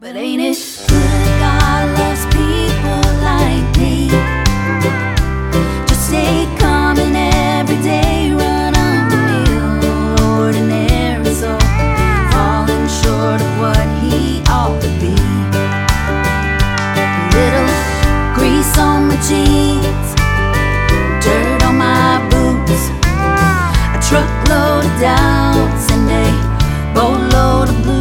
But ain't it good God loves people like me? Just stay calm and every day run on the mill, ordinary soul, falling short of what he ought to be. A little grease on my jeans, dirt on my boots, a truckload of doubts and a boatload of blues.